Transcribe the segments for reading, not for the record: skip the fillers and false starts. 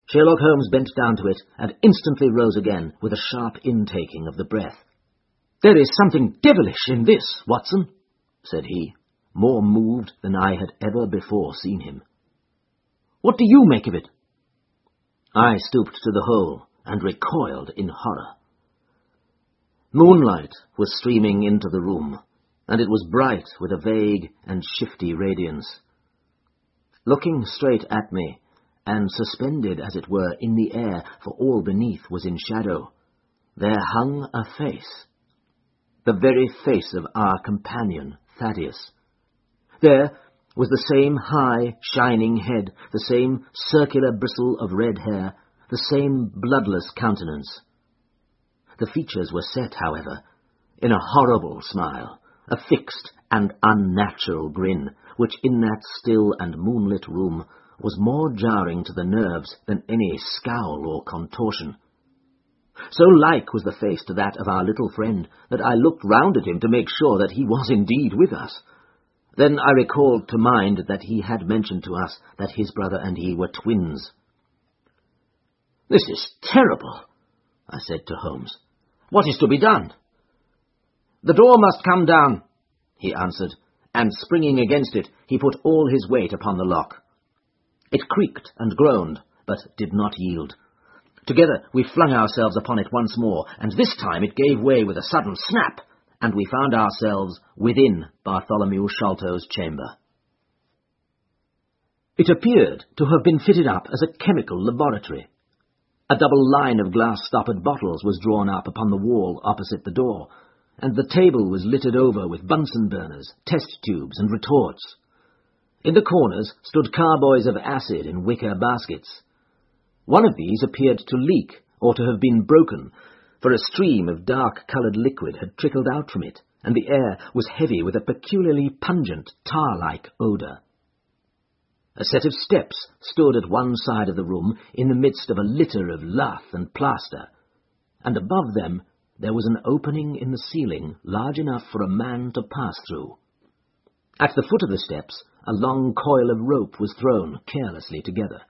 Sherlock Holmes bent down to it and instantly rose again with a sharp intaking of the breath. "There is something devilish in this, Watson," said he, more moved than I had ever before seen him. "What do you make of it?" I stooped to the hole and recoiled in horror. Moonlight was streaming into the room, and it was bright with a vague and shifty radiance. Looking straight at me, and suspended as it were in the air, for all beneath was in shadow, there hung a face. The very face of our companion, Thaddeus. There was the same high, shining head, the same circular bristle of red hair, the same bloodless countenance. The features were set, however, in a horrible smile, a fixed and unnatural grin, which in that still and moonlit room was more jarring to the nerves than any scowl or contortion. So like was the face to that of our little friend that I looked round at him to make sure that he was indeed with us. Then I recalled to mind that he had mentioned to us that his brother and he were twins. "This is terrible," I said to Holmes. "What is to be done?" "The door must come down," he answered, and springing against it, he put all his weight upon the lock. It creaked and groaned, but did not yield. Together we flung ourselves upon it once more, and this time it gave way with a sudden snap, and we found ourselves within Bartholomew Sholto's chamber. It appeared to have been fitted up as a chemical laboratory. A double line of glass-stoppered bottles was drawn up upon the wall opposite the door, and the table was littered over with Bunsen burners, test tubes, and retorts. In the corners stood carboys of acid in wicker baskets. One of these appeared to leak, or to have been broken, for a stream of dark-coloured liquid had trickled out from it, and the air was heavy with a peculiarly pungent, tar-like odour. A set of steps stood at one side of the room in the midst of a litter of lath and plaster, and above them there was an opening in the ceiling large enough for a man to pass through. At the foot of the steps a long coil of rope was thrown carelessly together.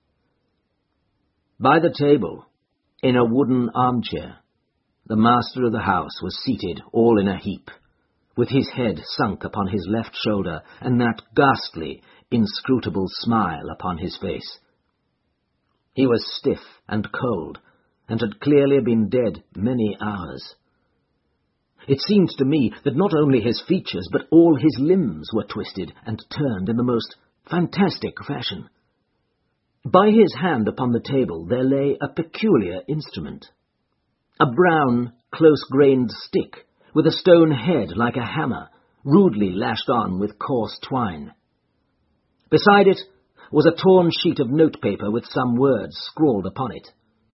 By the table, in a wooden armchair, the master of the house was seated all in a heap, with his head sunk upon his left shoulder and that ghastly, inscrutable smile upon his face. He was stiff and cold, and had clearly been dead many hours. It seemed to me that not only his features, but all his limbs were twisted and turned in the most fantastic fashion. By his hand upon the table there lay a peculiar instrument, a brown, close-grained stick, with a stone head like a hammer, rudely lashed on with coarse twine. Beside it was a torn sheet of notepaper with some words scrawled upon it.